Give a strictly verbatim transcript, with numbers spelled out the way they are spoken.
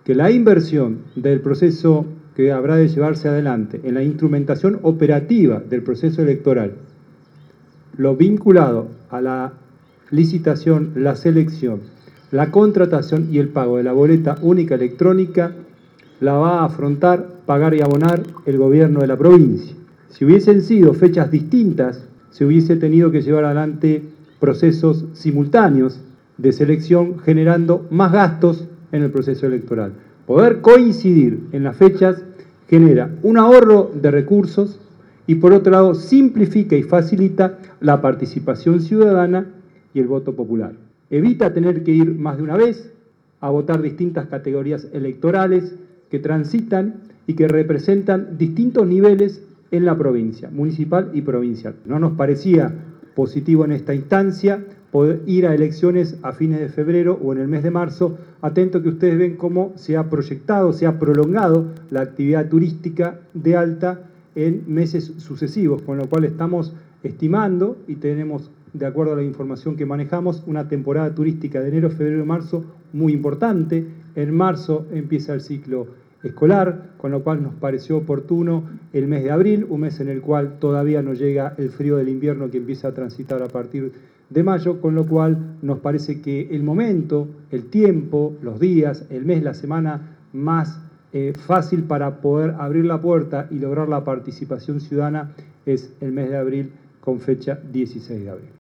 que la inversión del proceso que habrá de llevarse adelante en la instrumentación operativa del proceso electoral, lo vinculado a la licitación, la selección, la contratación y el pago de la boleta única electrónica, la va a afrontar, pagar y abonar el gobierno de la provincia. Si hubiesen sido fechas distintas, se hubiese tenido que llevar adelante procesos simultáneos de selección, generando más gastos en el proceso electoral. Poder coincidir en las fechas genera un ahorro de recursos y, por otro lado, simplifica y facilita la participación ciudadana y el voto popular. Evita tener que ir más de una vez a votar distintas categorías electorales que transitan y que representan distintos niveles en la provincia, municipal y provincial. No nos parecía positivo en esta instancia poder ir a elecciones a fines de febrero o en el mes de marzo, atento que ustedes ven cómo se ha proyectado, se ha prolongado la actividad turística de Alta en meses sucesivos, con lo cual estamos estimando y tenemos, de acuerdo a la información que manejamos, una temporada turística de enero, febrero y marzo muy importante. En marzo empieza el ciclo escolar, con lo cual nos pareció oportuno el mes de abril, un mes en el cual todavía no llega el frío del invierno que empieza a transitar a partir de mayo, con lo cual nos parece que el momento, el tiempo, los días, el mes, la semana más eh, fácil para poder abrir la puerta y lograr la participación ciudadana es el mes de abril con fecha dieciséis de abril.